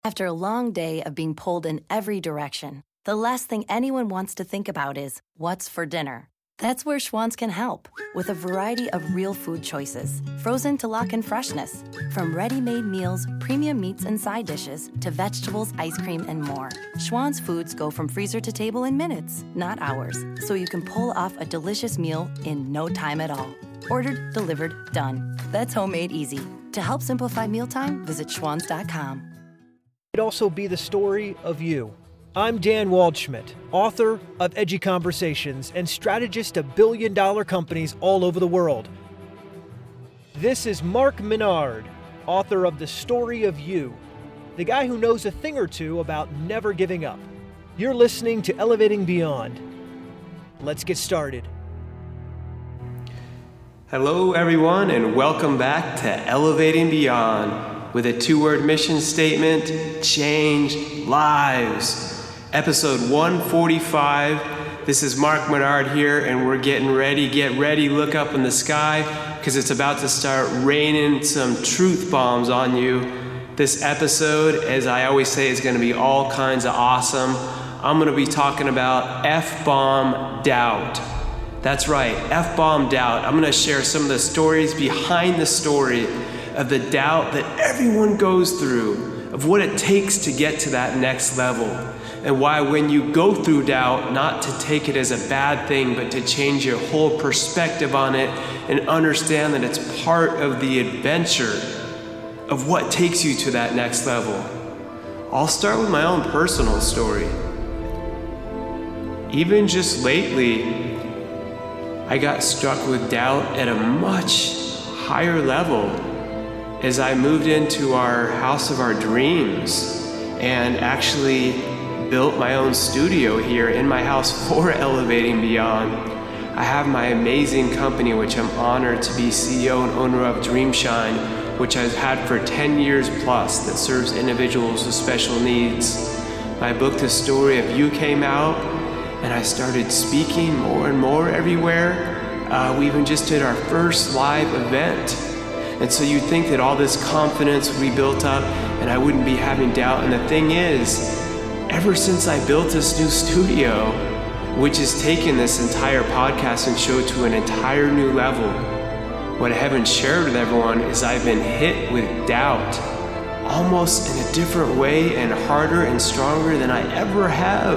After a long day of being pulled in every direction, the last thing anyone wants to think about is what's for dinner. That's where Schwann's can help, with a variety of real food choices, frozen to lock in freshness. From ready-made meals, premium meats and side dishes, to vegetables, ice cream, and more. Schwann's foods go from freezer to table in minutes, not hours, so you can pull off a delicious meal in no time at all. Ordered, delivered, done. That's homemade easy. To help simplify mealtime, visit schwanns.com. It could also be the story of you. I'm Dan Waldschmidt, author of Edgy Conversations and strategist of billion-dollar companies all over the world. This is Mark Menard, author of The Story of You, the guy who knows a thing or two about never giving up. You're listening to Elevating Beyond. Let's get started. Hello, everyone, and welcome back to Elevating Beyond with a two-word mission statement: change lives. Episode 145. This is Mark Menard here, and we're getting ready. Get ready, look up in the sky, because it's about to start raining some truth bombs on you. This episode, as I always say, is going to be all kinds of awesome. I'm going to be talking about F-bomb doubt. That's right, F-bomb doubt. I'm going to share some of the stories behind the story of the doubt that everyone goes through, of what it takes to get to that next level, and why when you go through doubt, not to take it as a bad thing, but to change your whole perspective on it and understand that it's part of the adventure of what takes you to that next level. I'll start with my own personal story. Even just lately, I got struck with doubt at a much higher level as I moved into our house of our dreams and actually built my own studio here in my house for Elevating Beyond. I have my amazing company, which I'm honored to be CEO and owner of, Dreamshine, which I've had for 10 years plus, that serves individuals with special needs. My book, The Story of You, came out, and I started speaking more and more everywhere. We even just did our first live event. And so you'd think that all this confidence would be built up and I wouldn't be having doubt. And the thing is, ever since I built this new studio, which has taken this entire podcast and show to an entire new level, what I haven't shared with everyone is I've been hit with doubt, almost in a different way and harder and stronger than I ever have.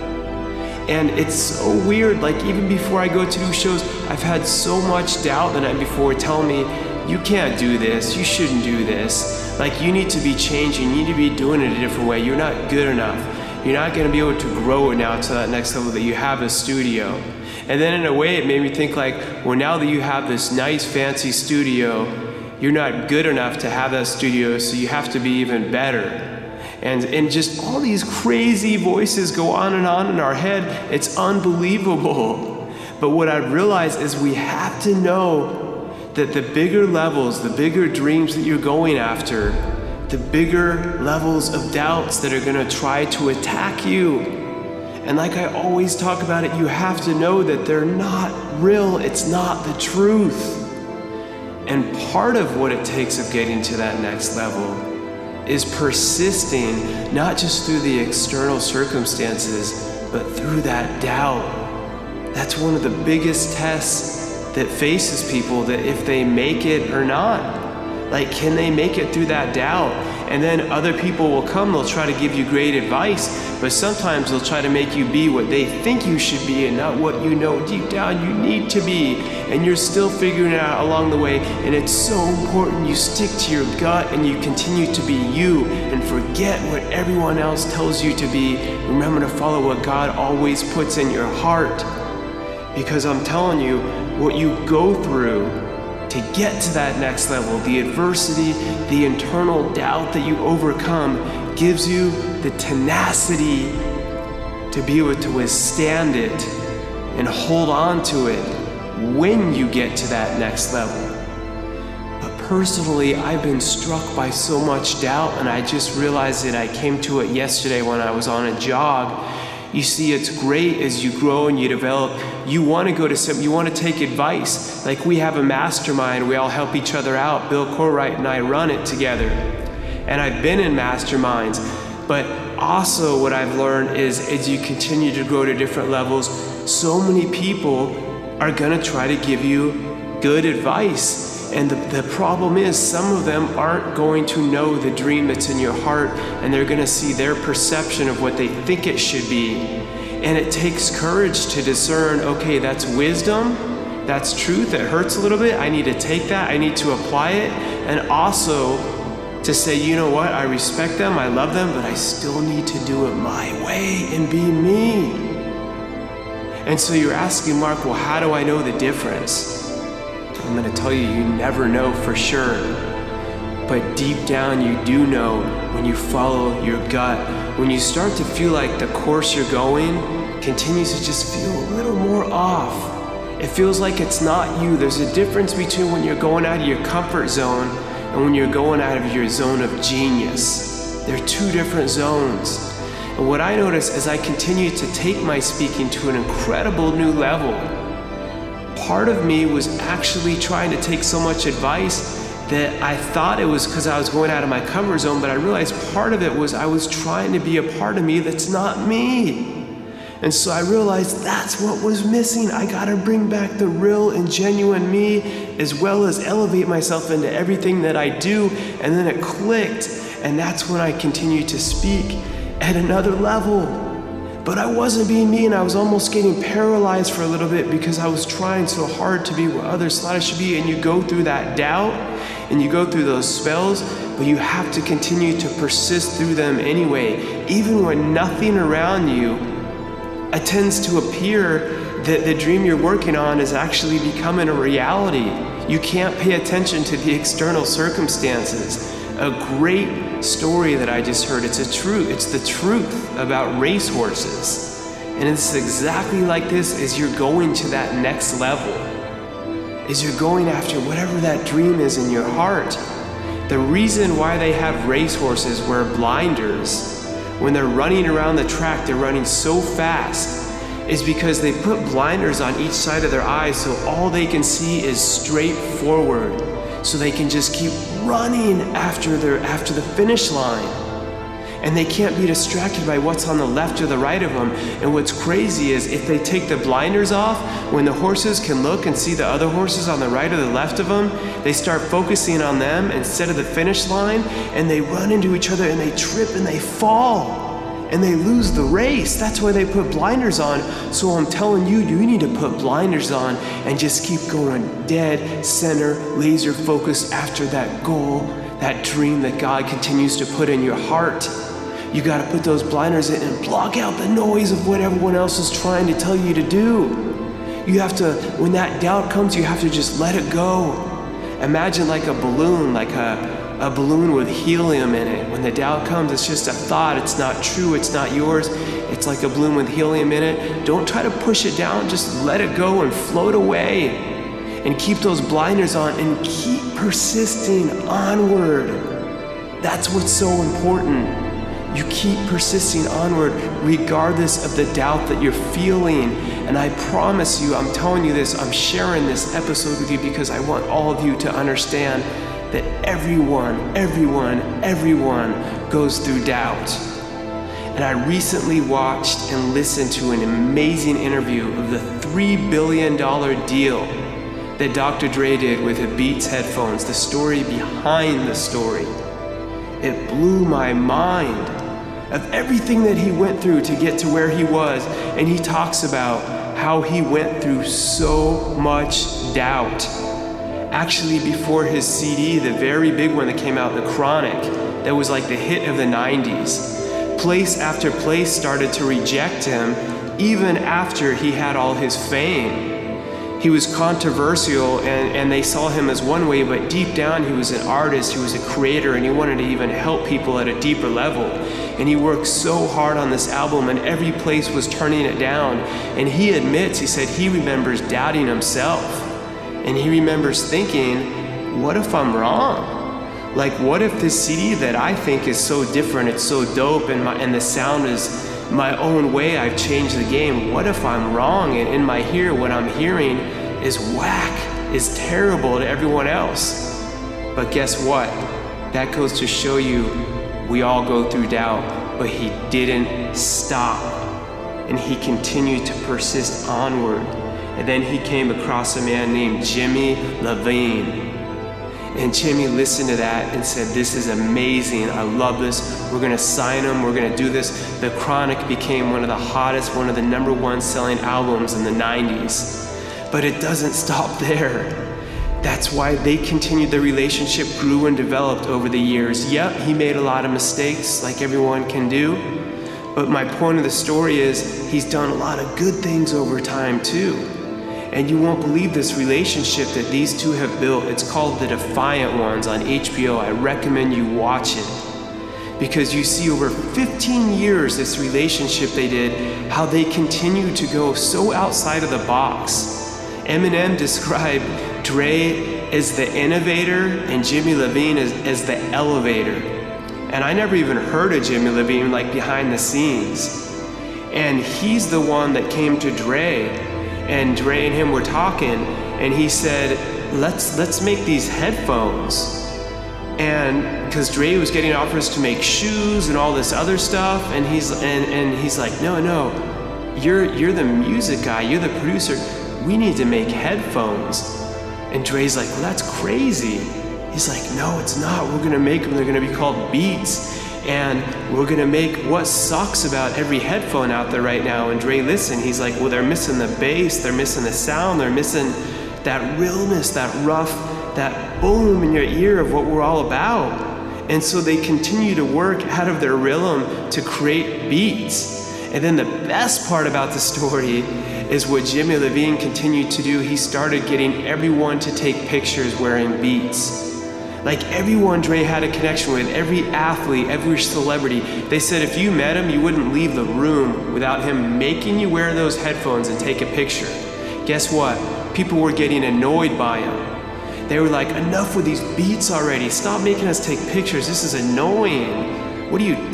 And it's so weird, like even before I go to do shows, I've had so much doubt the night before telling me, you can't do this, you shouldn't do this. Like, you need to be changing, you need to be doing it a different way, you're not good enough. You're not gonna be able to grow now to that next level that you have a studio. And then in a way it made me think like, well, now that you have this nice fancy studio, you're not good enough to have that studio, so you have to be even better. And just all these crazy voices go on in our head. It's unbelievable. But what I realized is we have to know that the bigger levels, the bigger dreams that you're going after, the bigger levels of doubts that are gonna try to attack you. And like I always talk about it, you have to know that they're not real, it's not the truth. And part of what it takes of getting to that next level is persisting, not just through the external circumstances, but through that doubt. That's one of the biggest tests that faces people, that if they make it or not. Like, can they make it through that doubt? And then other people will come, they'll try to give you great advice, but sometimes they'll try to make you be what they think you should be and not what you know deep down you need to be. And you're still figuring it out along the way. And it's so important you stick to your gut and you continue to be you and forget what everyone else tells you to be. Remember to follow what God always puts in your heart. Because I'm telling you, what you go through to get to that next level, the adversity, the internal doubt that you overcome, gives you the tenacity to be able to withstand it and hold on to it when you get to that next level. But personally, I've been struck by so much doubt, and I just realized that I came to it yesterday when I was on a jog. You see, it's great as you grow and you develop. You want to go to some, you want to take advice. Like, we have a mastermind, we all help each other out. Bill Corwright and I run it together. and I've been in masterminds. But also what I've learned is as you continue to grow to different levels, so many people are gonna try to give you good advice. And the problem is some of them aren't going to know the dream that's in your heart, and they're gonna see their perception of what they think it should be. And it takes courage to discern, okay, that's wisdom, that's truth, it hurts a little bit, I need to take that, I need to apply it, and also to say, you know what, I respect them, I love them, but I still need to do it my way and be me. And so you're asking, Mark, well, how do I know the difference? I'm gonna tell you, you never know for sure. But deep down, you do know when you follow your gut. When you start to feel like the course you're going continues to just feel a little more off. It feels like it's not you. There's a difference between when you're going out of your comfort zone and when you're going out of your zone of genius. They're two different zones. And what I notice as I continue to take my speaking to an incredible new level, part of me was actually trying to take so much advice that I thought it was because I was going out of my comfort zone, but I realized part of it was I was trying to be a part of me that's not me. And so I realized that's what was missing. I gotta bring back the real and genuine me, as well as elevate myself into everything that I do. And then it clicked, and that's when I continued to speak at another level. But I wasn't being me, and I was almost getting paralyzed for a little bit because I was trying so hard to be what others thought I should be. And you go through that doubt, and you go through those spells, but you have to continue to persist through them anyway. Even when nothing around you tends to appear that the dream you're working on is actually becoming a reality. You can't pay attention to the external circumstances. A great story that I just heard, it's the truth about racehorses. And it's exactly like this as you're going to that next level, as you're going after whatever that dream is in your heart. The reason why they have racehorses wear blinders when they're running around the track, they're running so fast, is because they put blinders on each side of their eyes so all they can see is straight forward, so they can just keep running after the finish line. And they can't be distracted by what's on the left or the right of them. And what's crazy is if they take the blinders off, when the horses can look and see the other horses on the right or the left of them, they start focusing on them instead of the finish line, and they run into each other and they trip and they fall. And they lose the race. That's why they put blinders on. So I'm telling you, you need to put blinders on and just keep going dead center, laser focused after that goal, that dream that God continues to put in your heart. You got to put those blinders in and block out the noise of what everyone else is trying to tell you to do. You have to, when that doubt comes, you have to just let it go. Imagine like a balloon, like a balloon with helium in it. When the doubt comes, it's just a thought. It's not true. It's not yours. It's like a balloon with helium in it. Don't try to push it down. Just let it go and float away. And keep those blinders on and keep persisting onward. That's what's so important. You keep persisting onward regardless of the doubt that you're feeling. And I promise you, I'm telling you this, I'm sharing this episode with you because I want all of you to understand that everyone goes through doubt. And I recently watched and listened to an amazing interview of the $3 billion deal that Dr. Dre did with the Beats headphones, the story behind the story. It blew my mind of everything that he went through to get to where he was. And he talks about how he went through so much doubt. Actually, before his CD, the very big one that came out, The Chronic, that was like the hit of the 90s, place after place started to reject him even after he had all his fame. He was controversial and they saw him as one way, but deep down he was an artist, he was a creator, and he wanted to even help people at a deeper level. And he worked so hard on this album, and every place was turning it down. And he admits, he said he remembers doubting himself. And he remembers thinking, what if I'm wrong? Like, what if this CD that I think is so different, it's so dope, and the sound is my own way, I've changed the game. What if I'm wrong, and in my ear, what I'm hearing is whack, is terrible to everyone else? But guess what? That goes to show you we all go through doubt, but he didn't stop. And he continued to persist onward. And then he came across a man named Jimmy Iovine. And Jimmy listened to that and said, this is amazing, I love this, we're gonna sign him, we're gonna do this. The Chronic became one of the hottest, one of the #1 selling albums in the 90s. But it doesn't stop there. That's why they continued, their relationship grew and developed over the years. Yep, he made a lot of mistakes, like everyone can do. But my point of the story is, he's done a lot of good things over time too. And you won't believe this relationship that these two have built. It's called The Defiant Ones on HBO. I recommend you watch it. Because you see over 15 years this relationship they did, how they continue to go so outside of the box. Eminem described Dre as the innovator and Jimmy Iovine as the elevator. And I never even heard of Jimmy Iovine like behind the scenes. And he's the one that came to Dre, and Dre and him were talking, and he said, let's make these headphones. And because Dre was getting offers to make shoes and all this other stuff, and he's like, no, you're the music guy, you're the producer, we need to make headphones. And Dre's like, well, that's crazy. He's like, no, it's not. We're gonna make them. They're gonna be called Beats. And we're gonna make what sucks about every headphone out there right now. And Dre listened. He's like, well, they're missing the bass. They're missing the sound. They're missing that realness, that rough, that boom in your ear of what we're all about. And so they continue to work out of their realm to create beats. And then the best part about the story is what Jimmy Iovine continued to do. He started getting everyone to take pictures wearing Beats. Like everyone Dre had a connection with, every athlete, every celebrity. They said if you met him, you wouldn't leave the room without him making you wear those headphones and take a picture. Guess what? People were getting annoyed by him. They were like, enough with these beats already. Stop making us take pictures. This is annoying. What are you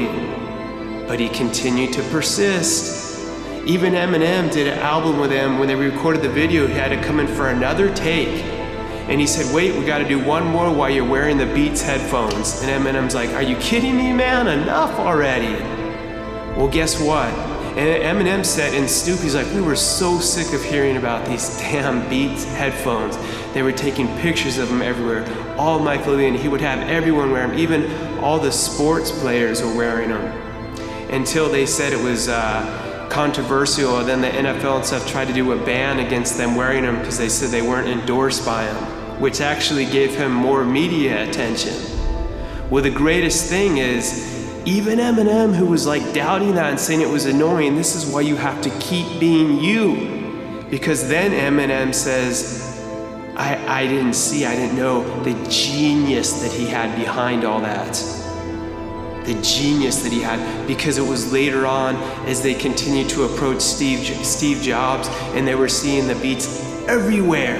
doing? But he continued to persist. Even Eminem did an album with him. When they recorded the video, he had to come in for another take. And he said, wait, we gotta do one more while you're wearing the Beats headphones. And Eminem's like, are you kidding me, man? Enough already. Well, guess what? And Eminem said, and Snoop, he's like, we were so sick of hearing about these damn Beats headphones. They were taking pictures of them everywhere. All Mike Iovine, he would have everyone wear them. Even all the sports players were wearing them. Until they said it was controversial, and then the NFL and stuff tried to do a ban against them wearing them because they said they weren't endorsed by him, which actually gave him more media attention. Well, the greatest thing is, even Eminem, who was like doubting that and saying it was annoying, this is why you have to keep being you. Because then Eminem says, I didn't know the genius that he had behind all that. The genius that he had, because it was later on as they continued to approach Steve Jobs and they were seeing the Beats everywhere,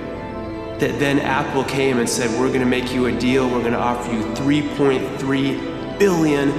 that then Apple came and said, we're gonna make you a deal, we're gonna offer you $3.3 billion.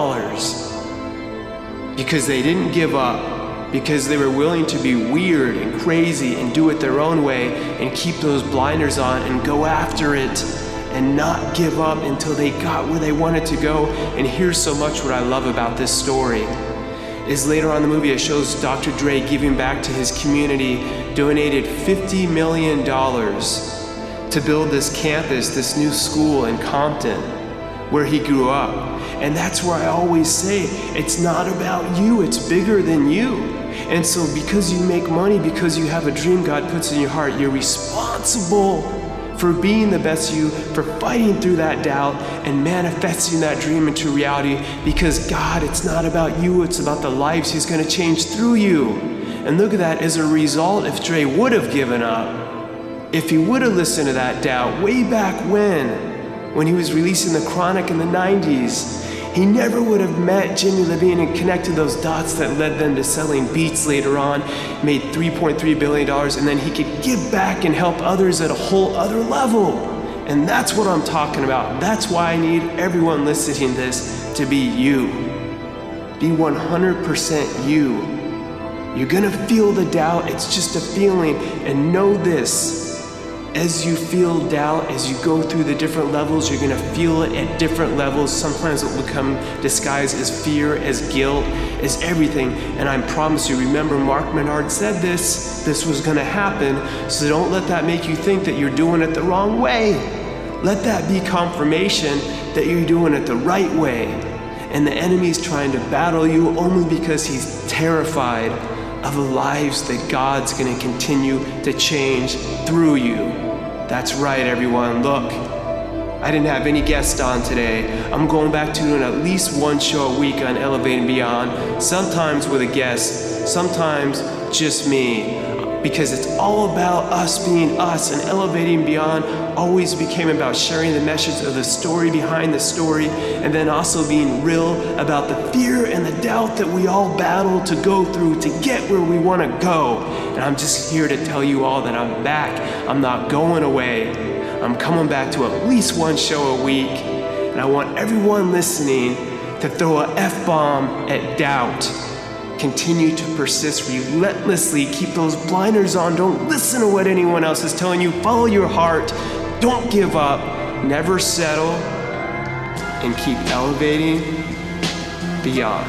Because they didn't give up, because they were willing to be weird and crazy and do it their own way and keep those blinders on and go after it and not give up until they got where they wanted to go. And here's so much what I love about this story, is later on in the movie it shows Dr. Dre giving back to his community, donated $50 million to build this campus, this new school in Compton, where he grew up. And that's where I always say, it's not about you, it's bigger than you. And so because you make money, because you have a dream God puts in your heart, you're responsible for being the best you, for fighting through that doubt and manifesting that dream into reality, because God, it's not about you, it's about the lives He's gonna change through you. And look at that, as a result, if Dre would have given up, if he would have listened to that doubt way back when he was releasing The Chronic in the 90s, he never would have met Jimmy Iovine and connected those dots that led them to selling Beats later on, made $3.3 billion, and then he could give back and help others at a whole other level. And that's what I'm talking about. That's why I need everyone listening to this to be you. Be 100% you. You're gonna feel the doubt, it's just a feeling, and know this. As you feel doubt, as you go through the different levels, you're gonna feel it at different levels. Sometimes it will become disguised as fear, as guilt, as everything. And I promise you, remember Mark Menard said this was gonna happen. So don't let that make you think that you're doing it the wrong way. Let that be confirmation that you're doing it the right way. And the enemy's trying to battle you only because he's terrified of the lives that God's gonna continue to change through you. That's right, everyone. Look, I didn't have any guests on today. I'm going back to doing at least one show a week on Elevating Beyond, sometimes with a guest, sometimes just me, because it's all about us being us, and Elevating Beyond always became about sharing the message of the story behind the story, and then also being real about the fear and the doubt that we all battle to go through to get where we want to go. And I'm just here to tell you all that I'm back. I'm not going away. I'm coming back to at least one show a week, and I want everyone listening to throw a F-bomb at doubt. Continue to persist relentlessly. Keep those blinders on. Don't listen to what anyone else is telling you. Follow your heart. Don't give up. Never settle. And keep elevating beyond.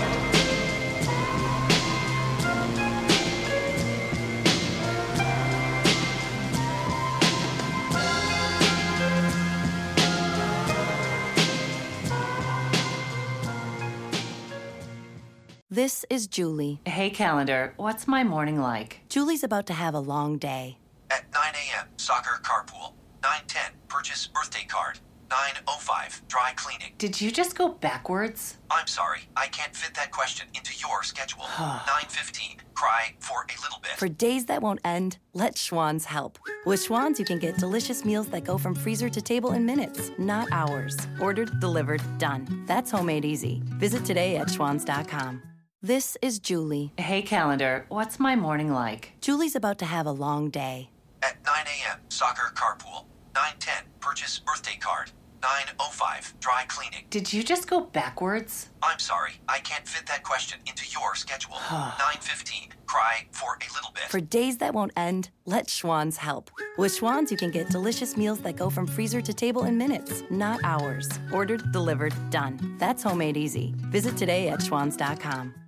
This is Julie. Hey, calendar, what's my morning like? Julie's about to have a long day. At 9 a.m., soccer carpool. 9:10, purchase birthday card. 9:05, dry cleaning. Did you just go backwards? I'm sorry, I can't fit that question into your schedule. 9:15, cry for a little bit. For days that won't end, let Schwann's help. With Schwann's, you can get delicious meals that go from freezer to table in minutes, not hours. Ordered, delivered, done. That's homemade easy. Visit today at schwanns.com. This is Julie. Hey, calendar, what's my morning like? Julie's about to have a long day. At 9 a.m., soccer carpool. 9:10, purchase birthday card. 9:05, dry cleaning. Did you just go backwards? I'm sorry, I can't fit that question into your schedule. 9:15, cry for a little bit. For days that won't end, let Schwann's help. With Schwann's, you can get delicious meals that go from freezer to table in minutes, not hours. Ordered, delivered, done. That's homemade easy. Visit today at schwanns.com.